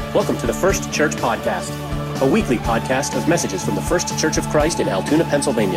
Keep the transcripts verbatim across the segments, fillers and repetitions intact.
Welcome to the First Church Podcast, a weekly podcast of messages from the First Church of Christ in Altoona, Pennsylvania.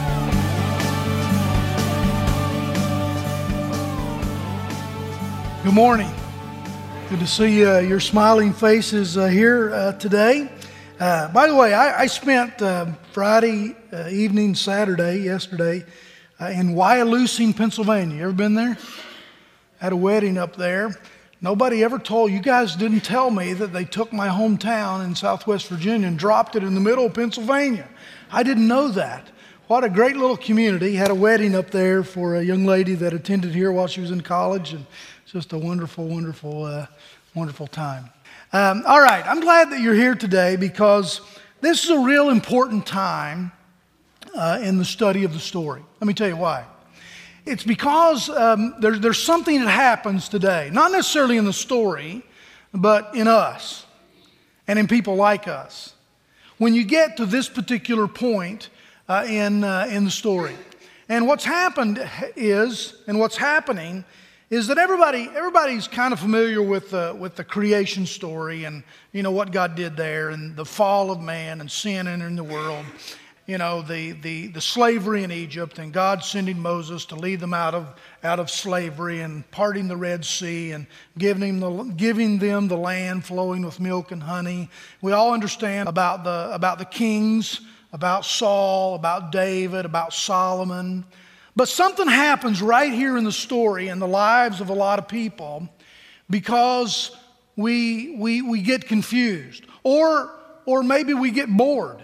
Good morning. Good to see uh, your smiling faces uh, here uh, today. Uh, by the way, I, I spent uh, Friday uh, evening, Saturday, yesterday, uh, in Wyalusing, Pennsylvania. You ever been there? Had a wedding up there. Nobody ever told, you guys didn't tell me that they took my hometown in Southwest Virginia and dropped it in the middle of Pennsylvania. I didn't know that. What a great little community. Had a wedding up there for a young lady that attended here while she was in college, and it's just a wonderful, wonderful, uh, wonderful time. Um, all right, I'm glad that you're here today because this is a real important time uh, in the study of the story. Let me tell you why. It's because um, there, there's something that happens today, not necessarily in the story, but in us and in people like us. When you get to this particular point uh, in, uh, in the story. And what's happened is, and what's happening is that everybody, everybody's kind of familiar with the, with the creation story and, you know, what God did there and the fall of man and sin entering the world. You know, the, the, the slavery in Egypt and God sending Moses to lead them out of, out of slavery and parting the Red Sea and giving them, the, giving them the land flowing with milk and honey. We all understand about the, about the kings, about Saul, about David, about Solomon. But something happens right here in the story in the lives of a lot of people because we, we, we get confused or, or maybe we get bored.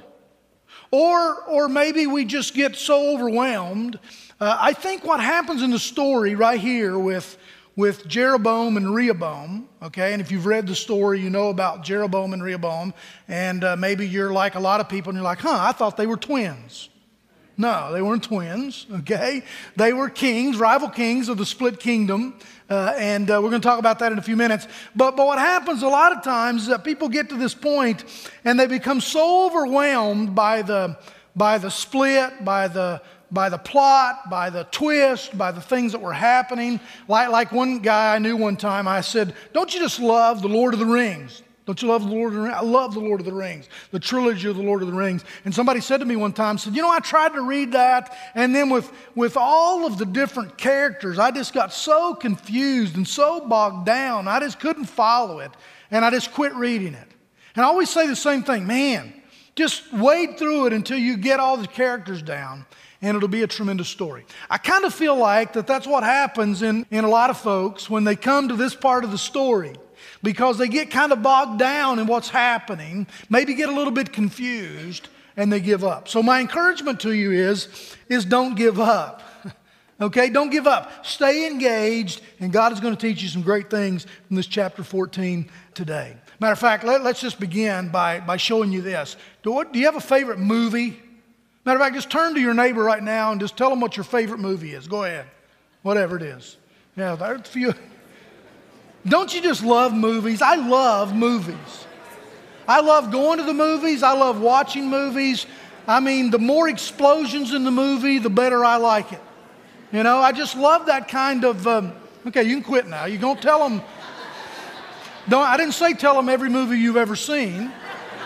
Or, or maybe we just get so overwhelmed. Uh, I think what happens in the story right here with, with Jeroboam and Rehoboam, okay, and if you've read the story, you know about Jeroboam and Rehoboam, and uh, maybe you're like a lot of people and you're like, huh, I thought they were twins. No, they weren't twins, okay? They were kings, rival kings of the split kingdom, uh, and uh, we're going to talk about that in a few minutes. But, but what happens a lot of times is that people get to this point and they become so overwhelmed by the, by the split, by the, by the plot, by the twist, by the things that were happening. Like, like one guy I knew one time, I said, don't you just love the Lord of the Rings? Don't you love the Lord of the Rings? I love the Lord of the Rings, the trilogy of the Lord of the Rings. And somebody said to me one time, said, you know, I tried to read that, and then with, with all of the different characters, I just got so confused and so bogged down, I just couldn't follow it, and I just quit reading it. And I always say the same thing, man, just wade through it until you get all the characters down, and it'll be a tremendous story. I kind of feel like that that's what happens in, in a lot of folks when they come to this part of the story. Because they get kind of bogged down in what's happening, maybe get a little bit confused, and they give up. So my encouragement to you is, is don't give up. Okay, don't give up. Stay engaged, and God is going to teach you some great things from this chapter fourteen today. Matter of fact, let, let's just begin by, by showing you this. Do, what, do you have a favorite movie? Matter of fact, just turn to your neighbor right now and just tell them what your favorite movie is. Go ahead. Whatever it is. Yeah, there's a few. Don't you just love movies? I love movies. I love going to the movies. I love watching movies. I mean, the more explosions in the movie, the better I like it. You know, I just love that kind of, um, okay, you can quit now. You don't tell them, don't, I didn't say tell them every movie you've ever seen.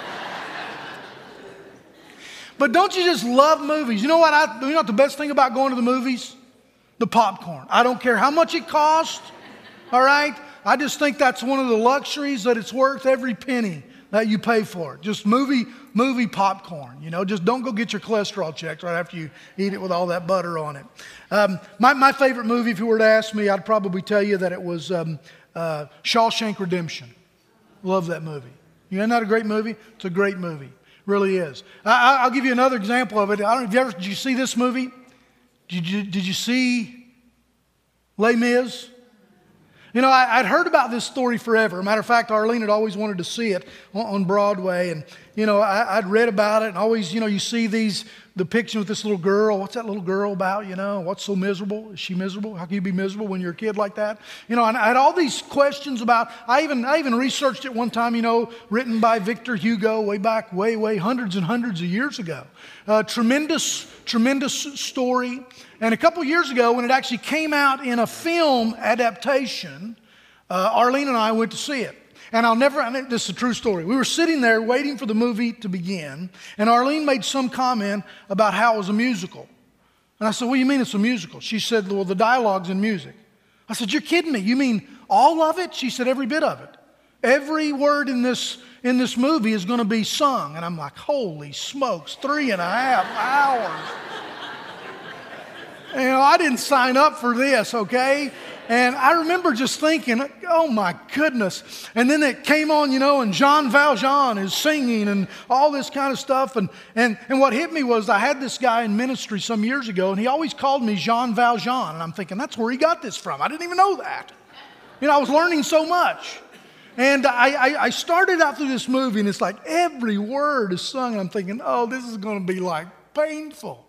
But don't you just love movies? You know what, I, you know what the best thing about going to the movies? The popcorn. I don't care how much it costs, all right? I just think that's one of the luxuries that it's worth every penny that you pay for it. Just movie movie popcorn, you know. Just don't go get your cholesterol checked right after you eat it with all that butter on it. Um, my, my favorite movie, if you were to ask me, I'd probably tell you that it was um, uh, Shawshank Redemption. Love that movie. Isn't that a great movie? It's a great movie. Really is. I, I'll give you another example of it. I don't know if you ever, did you see this movie? Did you, did you see Les Mis? You know, I, I'd heard about this story forever. Matter of fact, Arlene had always wanted to see it on, on Broadway. And, you know, I, I'd read about it and always, you know, you see these depictions with this little girl. What's that little girl about, you know? What's so miserable? Is she miserable? How can you be miserable when you're a kid like that? You know, and I had all these questions about, I even, I even researched it one time, you know, written by Victor Hugo way back, way, way, hundreds and hundreds of years ago. Uh, tremendous, tremendous story. And a couple years ago, when it actually came out in a film adaptation, uh, Arlene and I went to see it. And I'll never, I mean, this is a true story. We were sitting there waiting for the movie to begin, and Arlene made some comment about how it was a musical. And I said, what do you mean it's a musical? She said, well, the dialogue's in music. I said, you're kidding me. You mean all of it? She said, every bit of it. Every word in this in this movie is going to be sung. And I'm like, holy smokes, three and a half hours. You know, I didn't sign up for this, okay? And I remember just thinking, oh my goodness. And then it came on, you know, and Jean Valjean is singing and all this kind of stuff. And, and, and what hit me was I had this guy in ministry some years ago, and he always called me Jean Valjean. And I'm thinking, that's where he got this from. I didn't even know that. You know, I was learning so much. And I, I, I started out through this movie, and it's like every word is sung. And I'm thinking, oh, this is going to be like painful.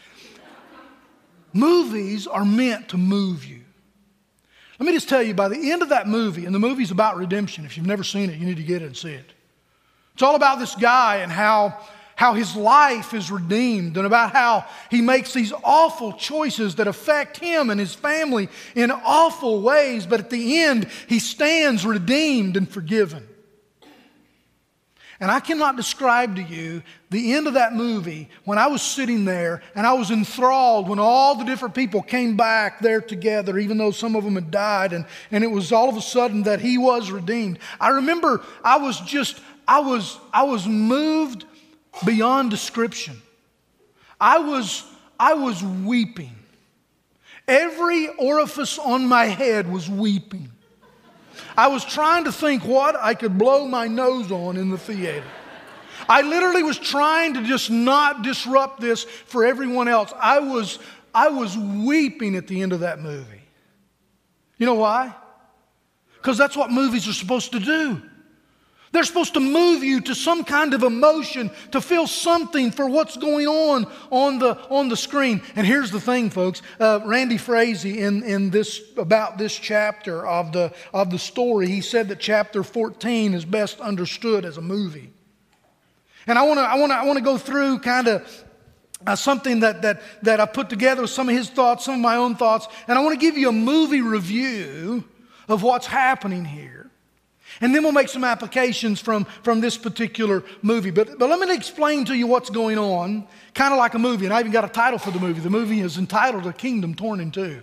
Movies are meant to move you. Let me just tell you, by the end of that movie, and the movie's about redemption. If you've never seen it, you need to get it and see it. It's all about this guy and how, how his life is redeemed, and about how he makes these awful choices that affect him and his family in awful ways. But at the end, he stands redeemed and forgiven. And I cannot describe to you the end of that movie when I was sitting there and I was enthralled when all the different people came back there together, even though some of them had died, and, and it was all of a sudden that he was redeemed. I remember I was just, I was, I was moved beyond description. I was, I was weeping. Every orifice on my head was weeping. I was trying to think what I could blow my nose on in the theater. I literally was trying to just not disrupt this for everyone else. I was, I was weeping at the end of that movie. You know why? Because that's what movies are supposed to do. They're supposed to move you to some kind of emotion, to feel something for what's going on on the, on the screen. And here's the thing, folks. Uh, Randy Frazee, in, in this, about this chapter of the, of the story, he said that chapter fourteen is best understood as a movie. And I want to I want to I want to go through kind of uh, something that that that I put together with some of his thoughts, some of my own thoughts, and I want to give you a movie review of what's happening here. And then we'll make some applications from, from this particular movie. But, but let me explain to you what's going on, kind of like a movie. And I even got a title for the movie. The movie is entitled A Kingdom Torn in Two.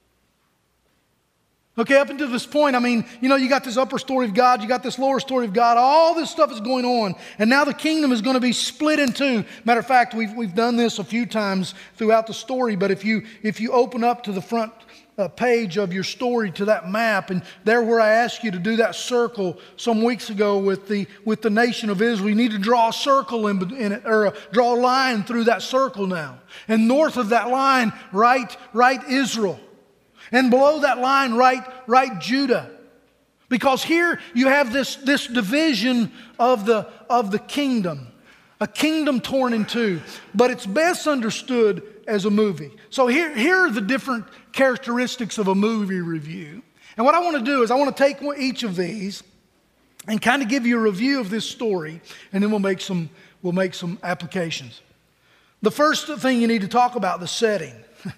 Okay, up until this point, I mean, you know, you got this upper story of God, you got this lower story of God, all this stuff is going on. And now the kingdom is going to be split in two. Matter of fact, we've, we've done this a few times throughout the story, but if you, if you open up to the front uh, page of your story to that map, and there where I asked you to do that circle some weeks ago with the, with the nation of Israel, you need to draw a circle in, in it, or uh, draw a line through that circle now. And north of that line, right, right Israel. And below that line, right, right Judah. Because here you have this, this division of the, of the kingdom. A kingdom torn in two. But it's best understood as a movie. So here, here are the different characteristics of a movie review. And what I want to do is I want to take each of these and kind of give you a review of this story. And then we'll make some, we'll make some applications. The first thing you need to talk about, the setting.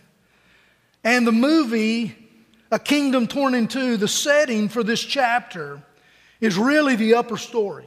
And the movie, A Kingdom Torn in Two, the setting for this chapter is really the upper story.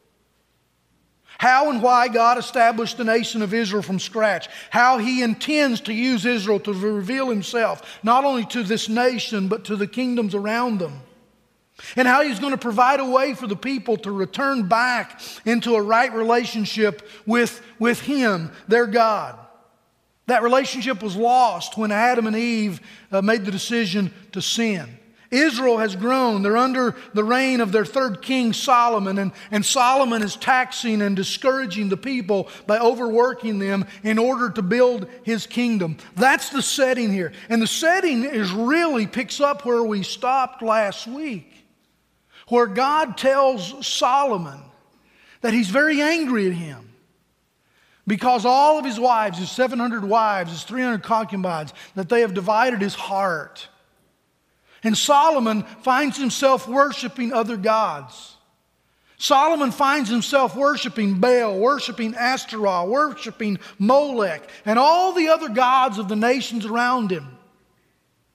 How and why God established the nation of Israel from scratch. How He intends to use Israel to reveal Himself, not only to this nation, but to the kingdoms around them. And how He's going to provide a way for the people to return back into a right relationship with, with Him, their God. That relationship was lost when Adam and Eve uh, made the decision to sin. Israel has grown. They're under the reign of their third king, Solomon. And, and Solomon is taxing and discouraging the people by overworking them in order to build his kingdom. That's the setting here. And the setting is really picks up where we stopped last week, where God tells Solomon that he's very angry at him. Because all of his wives, his seven hundred wives, his three hundred concubines, that they have divided his heart. And Solomon finds himself worshiping other gods. Solomon finds himself worshiping Baal, worshiping Ashtaroth, worshiping Molech, and all the other gods of the nations around him.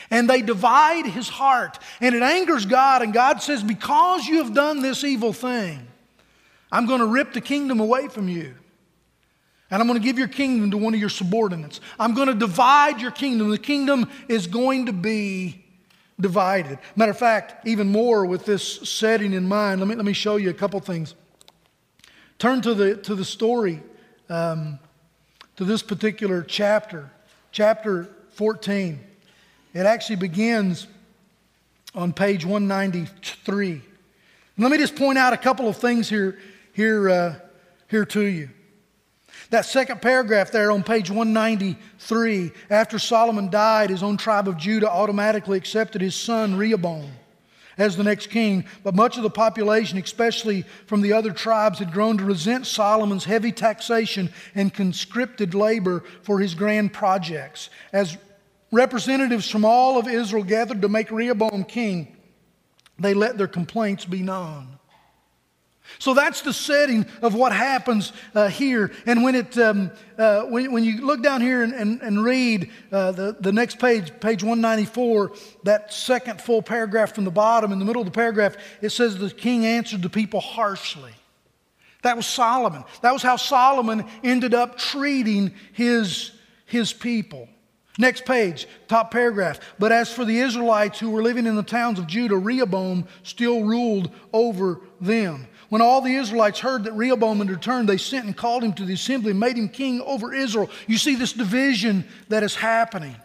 And they divide his heart. And it angers God. And God says, because you have done this evil thing, I'm going to rip the kingdom away from you. And I'm going to give your kingdom to one of your subordinates. I'm going to divide your kingdom. The kingdom is going to be divided. Matter of fact, even more with this setting in mind, let me, let me show you a couple things. Turn to the, to the story, um, to this particular chapter, chapter fourteen. It actually begins on page one ninety-three. And let me just point out a couple of things here, here, uh, here to you. That second paragraph there on page one ninety-three, after Solomon died, his own tribe of Judah automatically accepted his son Rehoboam as the next king. But much of the population, especially from the other tribes, had grown to resent Solomon's heavy taxation and conscripted labor for his grand projects. As representatives from all of Israel gathered to make Rehoboam king, they let their complaints be known. So that's the setting of what happens uh, here. And when it um, uh, when, when you look down here and, and, and read uh, the, the next page, page one ninety-four, that second full paragraph from the bottom, in the middle of the paragraph, it says the king answered the people harshly. That was Solomon. That was how Solomon ended up treating his, his people. Next page, top paragraph. But as for the Israelites who were living in the towns of Judah, Rehoboam still ruled over them. When all the Israelites heard that Rehoboam had returned, they sent and called him to the assembly and made him king over Israel. You see this division that is happening.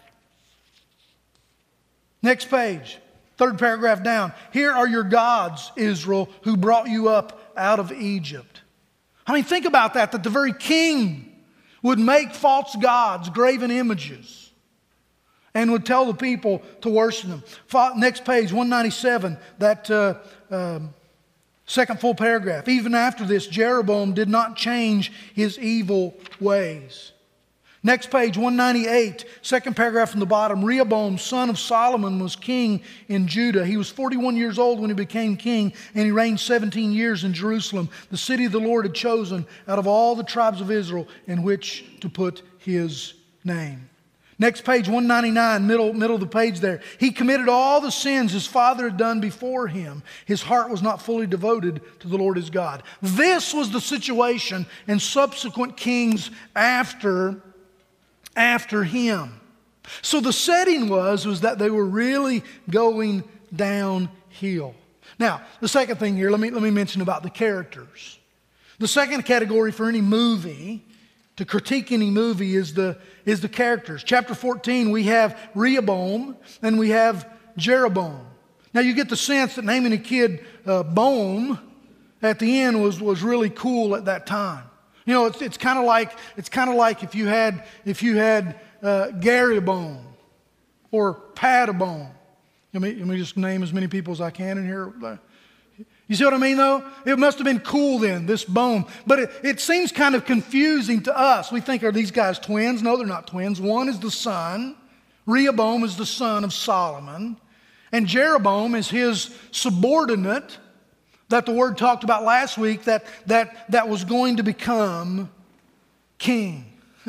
Next page, third paragraph down. Here are your gods, Israel, who brought you up out of Egypt. I mean, think about that, that the very king would make false gods, graven images, and would tell the people to worship them. Next page, one ninety-seven, that uh, uh, second full paragraph. Even after this, Jeroboam did not change his evil ways. Next page, one ninety-eight, second paragraph from the bottom. Rehoboam, son of Solomon, was king in Judah. He was forty-one years old when he became king, and he reigned seventeen years in Jerusalem, the city the Lord had chosen out of all the tribes of Israel in which to put his name. Next page, one ninety-nine, middle, middle of the page there. He committed all the sins his father had done before him. His heart was not fully devoted to the Lord his God. This was the situation in subsequent kings after, after him. So the setting was, was that they were really going downhill. Now, the second thing here, let me, let me mention about the characters. The second category for any movie, to critique any movie, is the, is the characters. Chapter fourteen, we have Rehoboam and we have Jeroboam. Now you get the sense that naming a kid uh, Boam at the end was, was really cool at that time. You know, it's, it's kind of like it's kind of like if you had if you had uh, Gary Boam or Pat Boam. Let me, let me just name as many people as I can in here. You see what I mean, though? It must have been cool then, this Boam. But it, it seems kind of confusing to us. We think, are these guys twins? No, they're not twins. One is the son. Rehoboam is the son of Solomon. And Jeroboam is his subordinate that the Word talked about last week that, that, that was going to become king.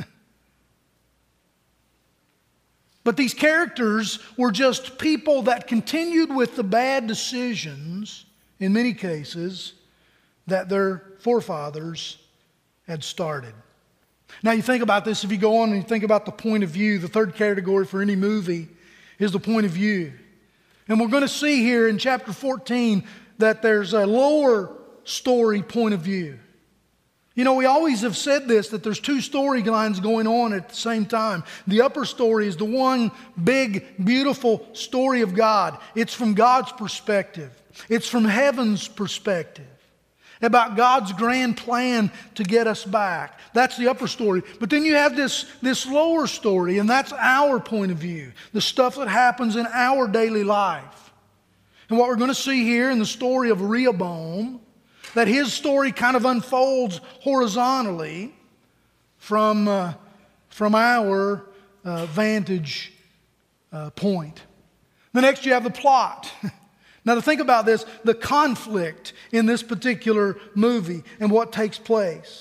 But these characters were just people that continued with the bad decisions, in many cases, that their forefathers had started. Now you think about this, if you go on and you think about the point of view, the third category for any movie is the point of view. And we're going to see here in chapter fourteen that there's a lower story point of view. You know, we always have said this, that there's two storylines going on at the same time. The upper story is the one big, beautiful story of God. It's from God's perspective. It's from heaven's perspective. About God's grand plan to get us back. That's the upper story. But then you have this, this lower story, and that's our point of view. The stuff that happens in our daily life. And what we're going to see here in the story of Rehoboam, that his story kind of unfolds horizontally from, uh, from our uh, vantage uh, point. The next you have the plot. Now to think about this, the conflict in this particular movie and what takes place.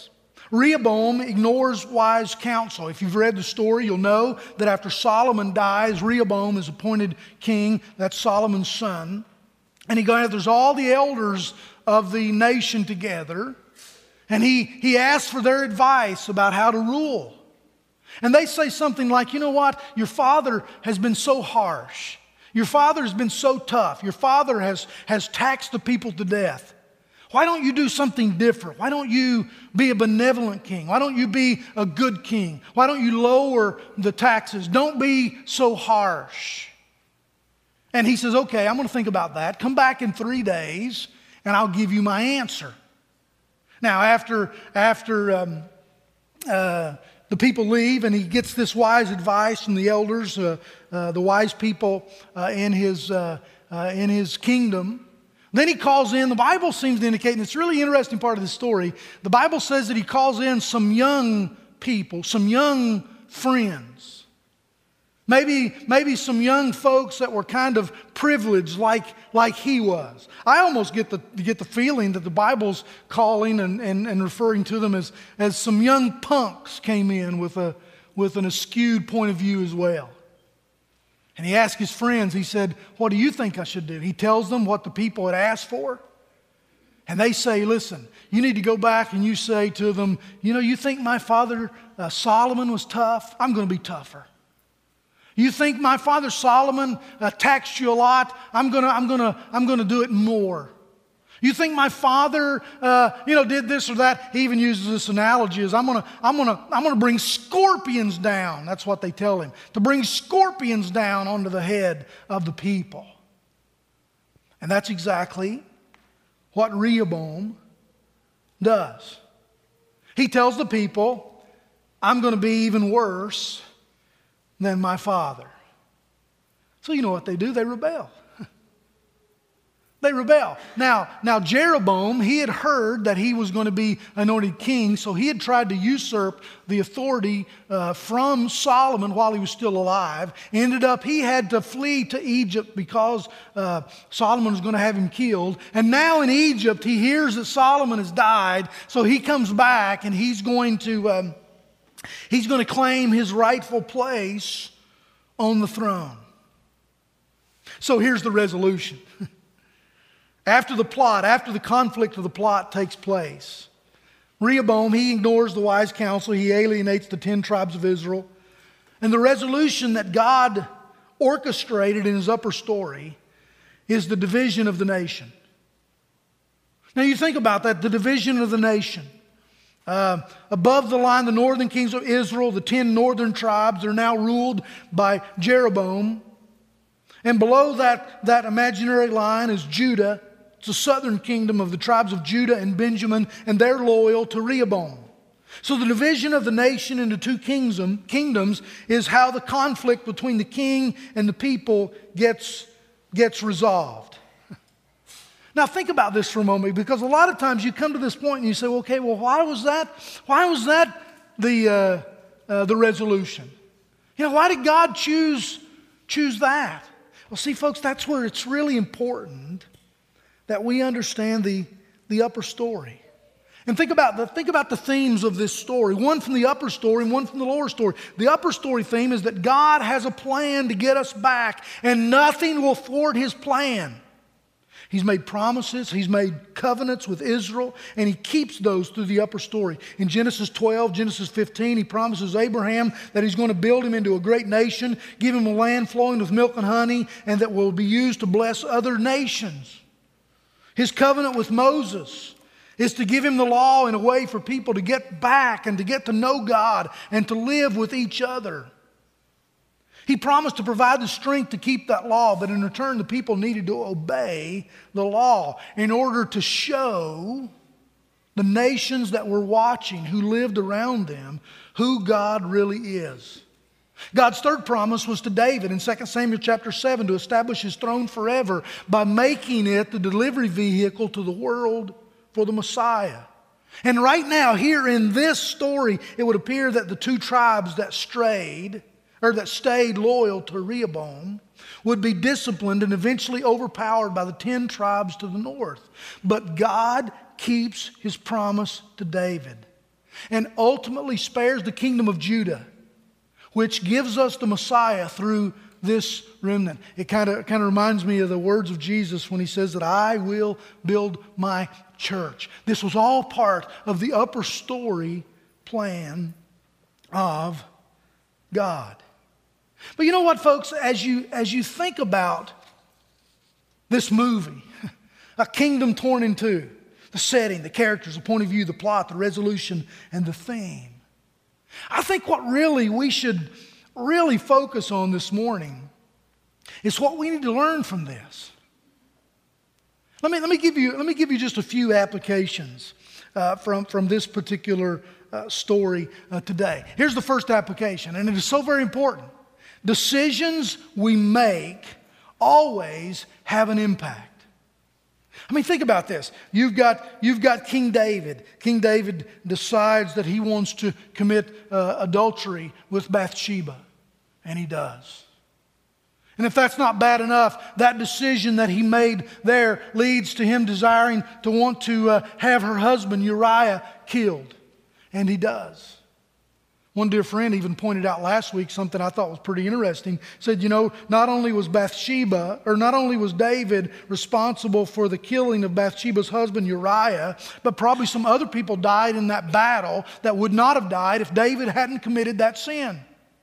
Rehoboam ignores wise counsel. If you've read the story, you'll know that after Solomon dies, Rehoboam is appointed king. That's Solomon's son. And he gathers all the elders of the nation together, and he, he asks for their advice about how to rule. And they say something like, you know what? Your father has been so harsh. Your father has been so tough. Your father has, has taxed the people to death. Why don't you do something different? Why don't you be a benevolent king? Why don't you be a good king? Why don't you lower the taxes? Don't be so harsh. And he says, okay, I'm going to think about that. Come back in three days and I'll give you my answer. Now, after, after um, uh, the people leave and he gets this wise advice from the elders, uh, uh, the wise people uh, in his, uh, uh, in his kingdom, then he calls in, the Bible seems to indicate, and it's a really interesting part of the story, the Bible says that he calls in some young people, some young friends. Maybe, maybe some young folks that were kind of privileged like, like he was. I almost get the, get the feeling that the Bible's calling and, and, and referring to them as, as some young punks came in with, a, with an askewed point of view as well. And he asked his friends, he said, what do you think I should do? He tells them what the people had asked for. And they say, listen, you need to go back and you say to them, you know, you think my father uh, Solomon was tough? I'm going to be tougher. You think my father Solomon uh, taxed you a lot? I'm going to I'm going to I'm going to do it more. You think my father, uh, you know, did this or that? He even uses this analogy as I'm gonna, I'm gonna, I'm gonna bring scorpions down. That's what they tell him, to bring scorpions down onto the head of the people. And that's exactly what Rehoboam does. He tells the people, I'm going to be even worse than my father. So you know what they do? They rebel. They rebel. Now, now Jeroboam, he had heard that he was going to be anointed king, so he had tried to usurp the authority uh, from Solomon while he was still alive. Ended up, he had to flee to Egypt because uh, Solomon was going to have him killed. And now in Egypt, he hears that Solomon has died, so he comes back and he's going to um, he's going to claim his rightful place on the throne. So here's the resolution. After the plot, after the conflict of the plot takes place, Rehoboam, he ignores the wise counsel. He alienates the ten tribes of Israel. And the resolution that God orchestrated in his upper story is the division of the nation. Now you think about that, the division of the nation. Uh, above the line, the northern kings of Israel, the ten northern tribes, are now ruled by Jeroboam. And below that, that imaginary line is Judah. It's the southern kingdom of the tribes of Judah and Benjamin, and they're loyal to Rehoboam. So the division of the nation into two kingdom, kingdoms is how the conflict between the king and the people gets, gets resolved. Now think about this for a moment, because a lot of times you come to this point and you say, well, okay, well, why was that? Why was that the uh, uh, the resolution? You know, why did God choose choose that? Well, see, folks, that's where it's really important that we understand the, the upper story. And think about, the, think about the themes of this story. One from the upper story and one from the lower story. The upper story theme is that God has a plan to get us back, and nothing will thwart his plan. He's made promises, he's made covenants with Israel, and he keeps those through the upper story. In Genesis twelve, Genesis fifteen, he promises Abraham that he's going to build him into a great nation, give him a land flowing with milk and honey, and that will be used to bless other nations. His covenant with Moses is to give him the law in a way for people to get back and to get to know God and to live with each other. He promised to provide the strength to keep that law, but in return the people needed to obey the law in order to show the nations that were watching, who lived around them, who God really is. God's third promise was to David in Second Samuel chapter seven to establish his throne forever by making it the delivery vehicle to the world for the Messiah. And right now, here in this story, it would appear that the two tribes that strayed, or that stayed loyal to Rehoboam, would be disciplined and eventually overpowered by the ten tribes to the north. But God keeps his promise to David. and ultimately spares the kingdom of Judah, which gives us the Messiah through this remnant. It kind of kind of reminds me of the words of Jesus when he says that I will build my church. This was all part of the upper story plan of God. But you know what, folks, as you as you think about this movie, A Kingdom Torn in Two, the setting, the characters, the point of view, the plot, the resolution, and the theme, I think what really we should really focus on this morning is what we need to learn from this. Let me, let me, give, you, let me give you just a few applications uh, from, from this particular uh, story uh, today. Here's the first application, and it is so very important. Decisions we make always have an impact. I mean, think about this. You've got, you've got King David. King David decides that he wants to commit uh, adultery with Bathsheba, and he does. And if that's not bad enough, that decision that he made there leads to him desiring to want to uh, have her husband Uriah killed, and he does. One dear friend even pointed out last week something I thought was pretty interesting. Said, you know, not only was Bathsheba, or not only was David responsible for the killing of Bathsheba's husband Uriah, but probably some other people died in that battle that would not have died if David hadn't committed that sin.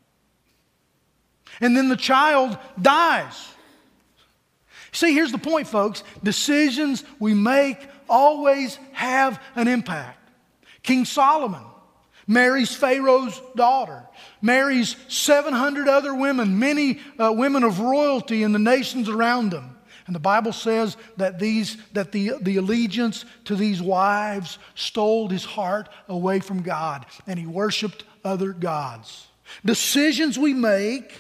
And then the child dies. See, here's the point, folks. Decisions we make always have an impact. King Solomon marries Pharaoh's daughter, marries seven hundred other women, many uh, women of royalty in the nations around him. And the Bible says that these that the, the allegiance to these wives stole his heart away from God, and he worshiped other gods. Decisions we make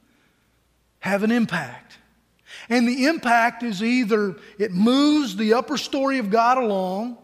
have an impact. And the impact is either it moves the upper story of God along,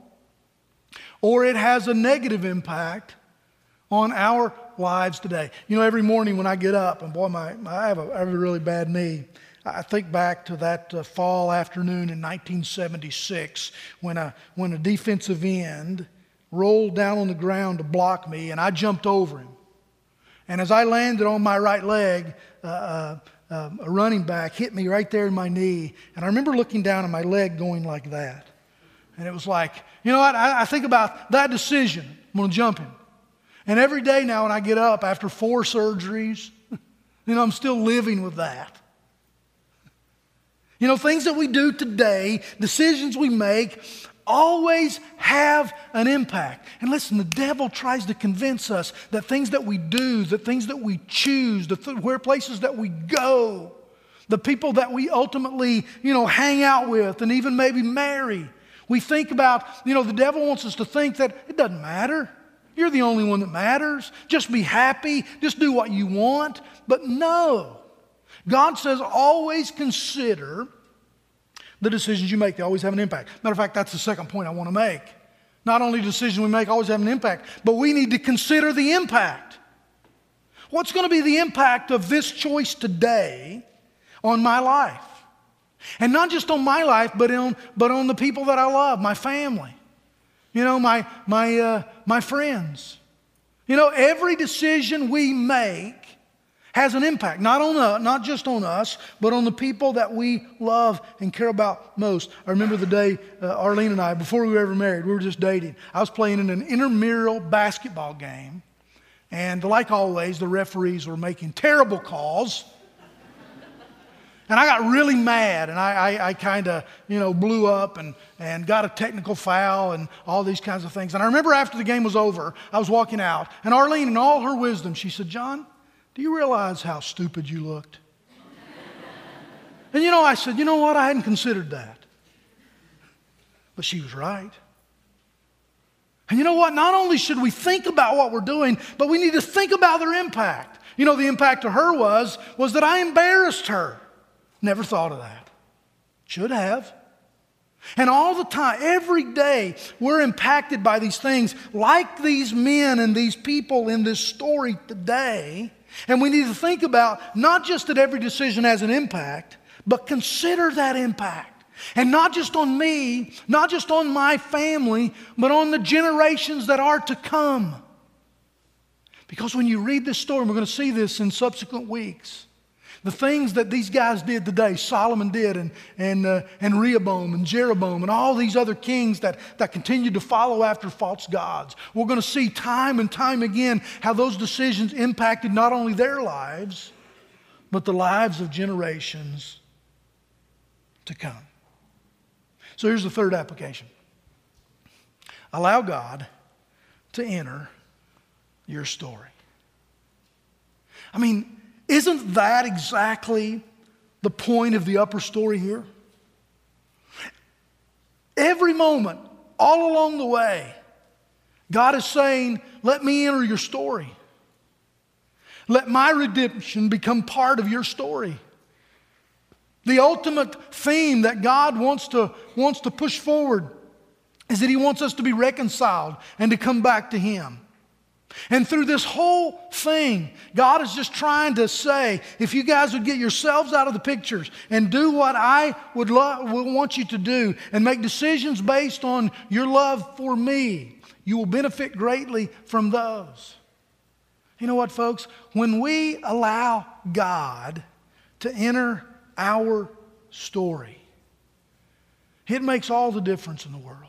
or it has a negative impact on our lives today. You know, every morning when I get up, and boy, my, my I, have a, I have a really bad knee. I think back to that uh, fall afternoon in nineteen seventy-six when a, when a defensive end rolled down on the ground to block me, and I jumped over him. And as I landed on my right leg, uh, uh, uh, a running back hit me right there in my knee. And I remember looking down at my leg going like that. And it was like, you know what, I, I think about that decision. I'm going to jump him. And every day now when I get up after four surgeries, you know, I'm still living with that. You know, things that we do today, decisions we make, always have an impact. And listen, the devil tries to convince us that things that we do, the things that we choose, the th- where places that we go, the people that we ultimately, you know, hang out with and even maybe marry. We think about, you know, the devil wants us to think that it doesn't matter. You're the only one that matters. Just be happy. Just do what you want. But no. God says always consider the decisions you make. They always have an impact. Matter of fact, that's the second point I want to make. Not only decisions we make always have an impact, but we need to consider the impact. What's going to be the impact of this choice today on my life? And not just on my life, but on, but on the people that I love, my family. You know, my, my, uh, my friends. You know, every decision we make has an impact, not on us, not just on us, but on the people that we love and care about most. I remember the day uh, Arlene and I, before we were ever married, we were just dating. I was playing in an intramural basketball game, and like always, the referees were making terrible calls. And I got really mad, and I, I, I kind of, you know, blew up and, and got a technical foul and all these kinds of things. And I remember after the game was over, I was walking out, and Arlene, in all her wisdom, she said, "John, do you realize how stupid you looked?" And you know, I said, you know what? I hadn't considered that. But she was right. And you know what? Not only should we think about what we're doing, but we need to think about their impact. You know, the impact to her was, was that I embarrassed her. Never thought of that. Should have. And all the time, every day, we're impacted by these things like these men and these people in this story today. And we need to think about not just that every decision has an impact, but consider that impact. And not just on me, not just on my family, but on the generations that are to come. Because when you read this story, and we're going to see this in subsequent weeks, the things that these guys did today, Solomon did, and, and, uh, and Rehoboam and Jeroboam and all these other kings that, that continued to follow after false gods. We're going to see time and time again how those decisions impacted not only their lives, but the lives of generations to come. So here's the third application. Allow God to enter your story. I mean, isn't that exactly the point of the upper story here? Every moment, all along the way, God is saying, let me enter your story. Let my redemption become part of your story. The ultimate theme that God wants to, wants to push forward is that He wants us to be reconciled and to come back to Him. And through this whole thing, God is just trying to say, if you guys would get yourselves out of the pictures and do what I would, lo- would want you to do and make decisions based on your love for me, you will benefit greatly from those. You know what, folks? When we allow God to enter our story, it makes all the difference in the world.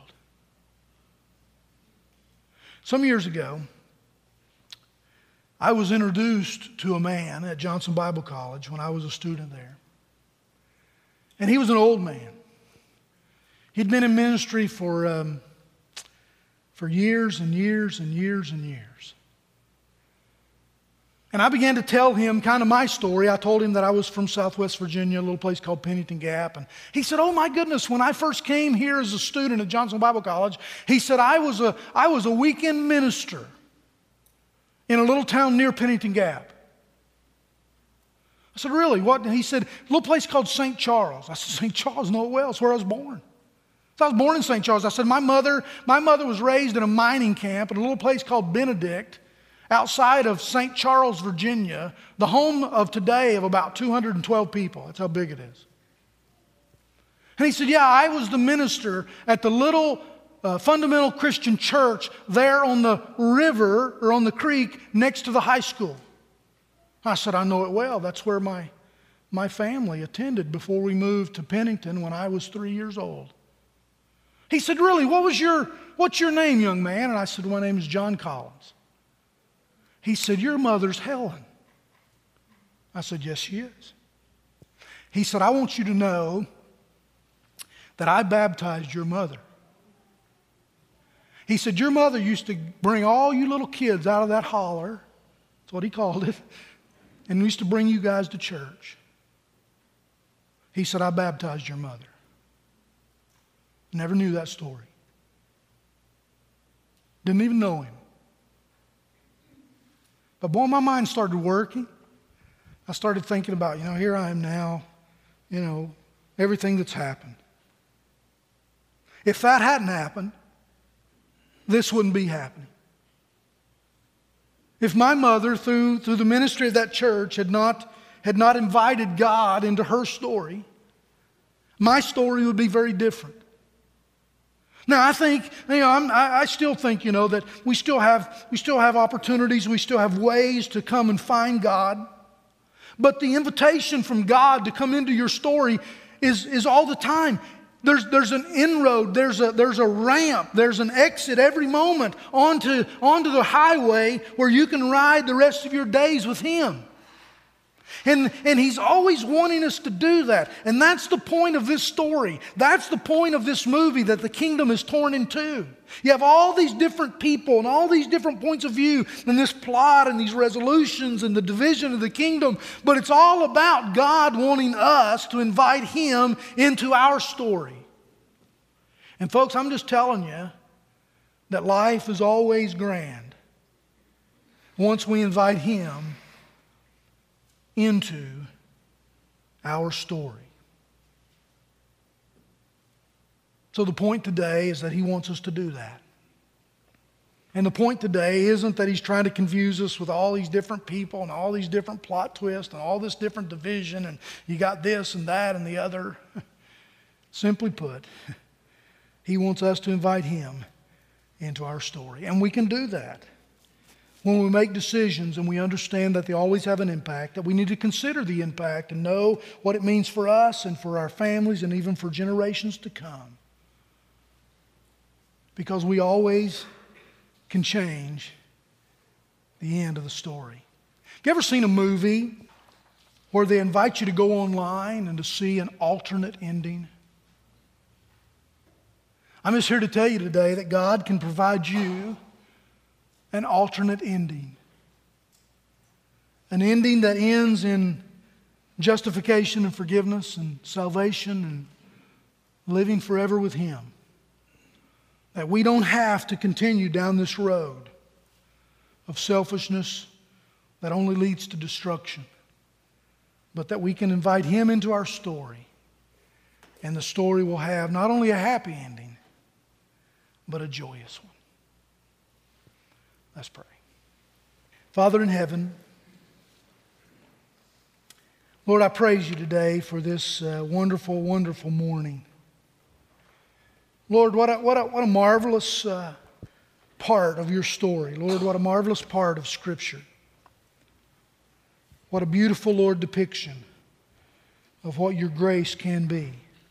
Some years ago, I was introduced to a man at Johnson Bible College when I was a student there. And he was an old man. He'd been in ministry for, um, for years and years and years and years. And I began to tell him kind of my story. I told him that I was from Southwest Virginia, a little place called Pennington Gap. And he said, oh my goodness, when I first came here as a student at Johnson Bible College, he said, I was a, I was a weekend minister in a little town near Pennington Gap. I said, really? What? And he said, a little place called Saint Charles. I said, Saint Charles? No, well, it's where I was born. So I was born in Saint Charles. I said, my mother, my mother was raised in a mining camp in a little place called Benedict, outside of Saint Charles, Virginia, the home of today of about two hundred twelve people. That's how big it is. And he said, yeah, I was the minister at the little uh, fundamental Christian church there on the river or on the creek next to the high school. I said, I know it well. That's where my, my family attended before we moved to Pennington when I was three years old. He said, really, what was your, what's your name, young man? And I said, my name is John Collins. He said, your mother's Helen. I said, yes, she is. He said, I want you to know that I baptized your mother. He said, your mother used to bring all you little kids out of that holler, that's what he called it, and used to bring you guys to church. He said, I baptized your mother. Never knew that story. Didn't even know him. But boy, my mind started working. I started thinking about, you know, here I am now, you know, everything that's happened. If that hadn't happened, this wouldn't be happening. If my mother, through, through the ministry of that church, had not, had not invited God into her story, my story would be very different. Now, I think, you know, I'm, I, I still think, you know, that we still have, we still have opportunities, we still have ways to come and find God. But the invitation from God to come into your story is, is all the time. There's, there's an inroad, there's a, there's a ramp, there's an exit every moment onto, onto the highway where you can ride the rest of your days with Him. And, and He's always wanting us to do that. And that's the point of this story. That's the point of this movie, that the kingdom is torn in two. You have all these different people and all these different points of view and this plot and these resolutions and the division of the kingdom. But it's all about God wanting us to invite Him into our story. And folks, I'm just telling you that life is always grand once we invite Him into our story. So the point today is that He wants us to do that. And the point today isn't that He's trying to confuse us with all these different people and all these different plot twists and all this different division and you got this and that and the other. Simply put, He wants us to invite Him into our story. And we can do that when we make decisions and we understand that they always have an impact, that we need to consider the impact and know what it means for us and for our families and even for generations to come. Because we always can change the end of the story. You ever seen a movie where they invite you to go online and to see an alternate ending? I'm just here to tell you today that God can provide you an alternate ending. An ending that ends in justification and forgiveness and salvation and living forever with Him. That we don't have to continue down this road of selfishness that only leads to destruction, but that we can invite Him into our story, and the story will have not only a happy ending, but a joyous one. Let's pray. Father in heaven, Lord, I praise You today for this uh, wonderful, wonderful morning. Lord, what a, what a, what a marvelous uh, part of Your story. Lord, what a marvelous part of Scripture. What a beautiful, Lord, depiction of what Your grace can be.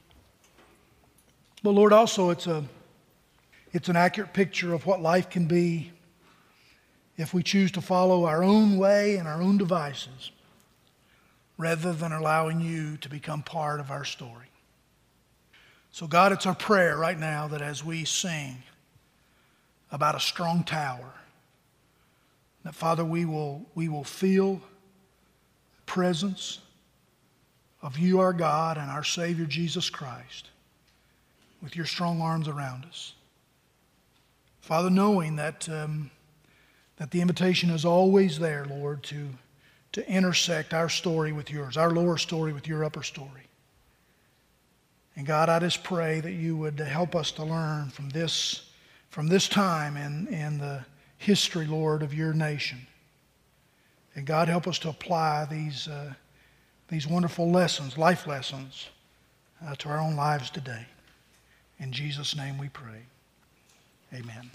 But Lord, also it's a It's an accurate picture of what life can be if we choose to follow our own way and our own devices rather than allowing You to become part of our story. So God, it's our prayer right now that as we sing about a strong tower, that Father, we will, we will feel the presence of You, our God, and our Savior Jesus Christ with Your strong arms around us. Father, knowing that um, that the invitation is always there, Lord, to, to intersect our story with Yours, our lower story with Your upper story. And God, I just pray that You would help us to learn from this, from this time in, in the history, Lord, of Your nation. And God, help us to apply these, uh, these wonderful lessons, life lessons, uh, to our own lives today. In Jesus' name we pray. Amen.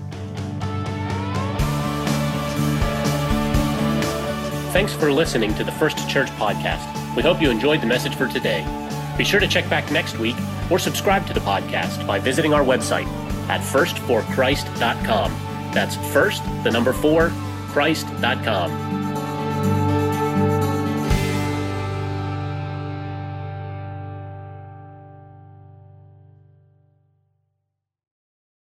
Thanks for listening to the First Church Podcast. We hope you enjoyed the message for today. Be sure to check back next week or subscribe to the podcast by visiting our website at first for christ dot com. That's first, the number four, Christ dot com.